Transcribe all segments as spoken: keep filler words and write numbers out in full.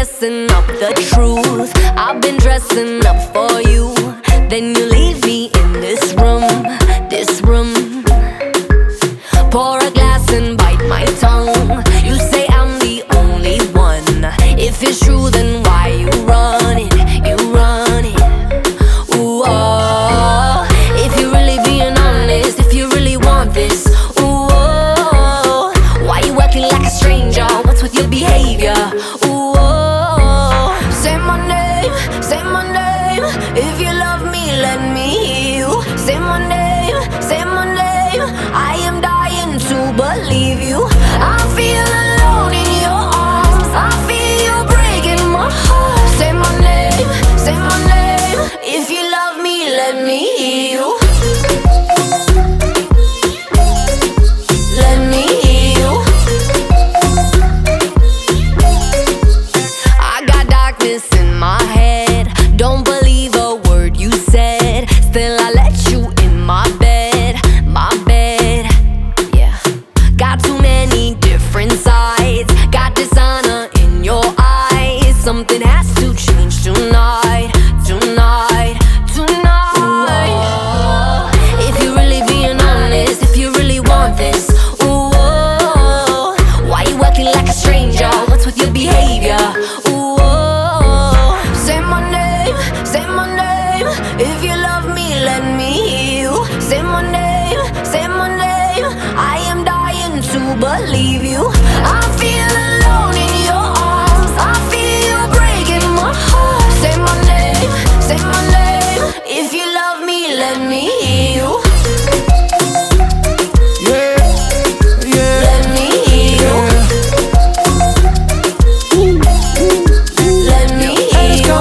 guessing up the truth. I've been dressing up for you. Then you leave me in this room, this room. Pour a glass and bite my tongue. You say I'm the only one. If it's true, then why you run it? You run it. Ooh, oh. If you're really being honest, if you really want this, ooh, oh. Why you acting like a stranger? What's with your behavior? Ooh, oh. Say my name, say my name. If you love me, let me hear you. Say my name, say my name. I am dying to believe you. I feel alone in your arms. I feel you breaking my heart. Say my name, say my name. If you love me, let me hear you. Let me hear you. I got darkness in my head. Don't believe a word you said. Still I let you in my bed, my bed. Yeah. Got too many different sides. Got dishonor in your eyes. Something has to change tonight, tonight, tonight. Ooh, if you're really being honest, if you really want this, ooh, oh, why you acting like a stranger? What's with your behavior? Ooh, oh, say my name, say my name. If you love me, let me hear you. Say my name, say my name. I am dying to believe you. I feel alone in your arms. I feel you breaking my heart. Say my name, say my name. If you love me, let me hear you. Yeah, yeah, Let me hear you. Let me hear you.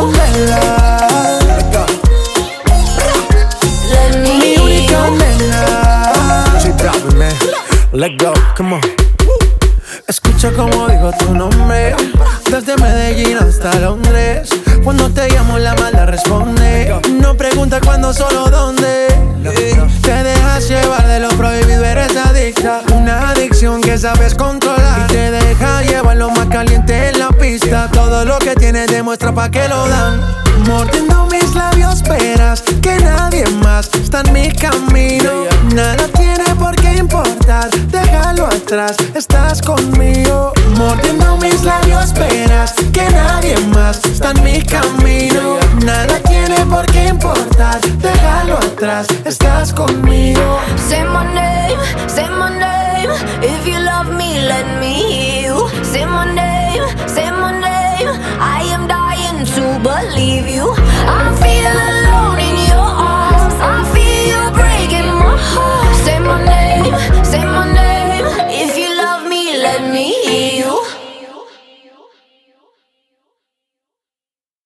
Let me mi hear única you. nena. J Balvin, man. Let go, come on. Escucha como digo tu nombre. Desde Medellín hasta Londres. Cuando te llamo la mala responde. No pregunta cuándo, solo dónde. Te dejas llevar de lo prohibido, eres adicta. Una adicción que sabes controlar. Y te deja llevar lo más caliente en la pista. Todo lo que tienes demuestra pa' que lo dan. Mordiendo mis labios esperas que nadie más está en mi camino. Nada tiene por qué importar, déjalo atrás, estás conmigo. Mordiendo mis labios esperas que nadie más está en mi camino. Nada tiene por qué importar, déjalo atrás, estás conmigo. Say my name, say my name. If you love me, let me hear you. Say my name, say my name. I am dying to believe you. I feel alive.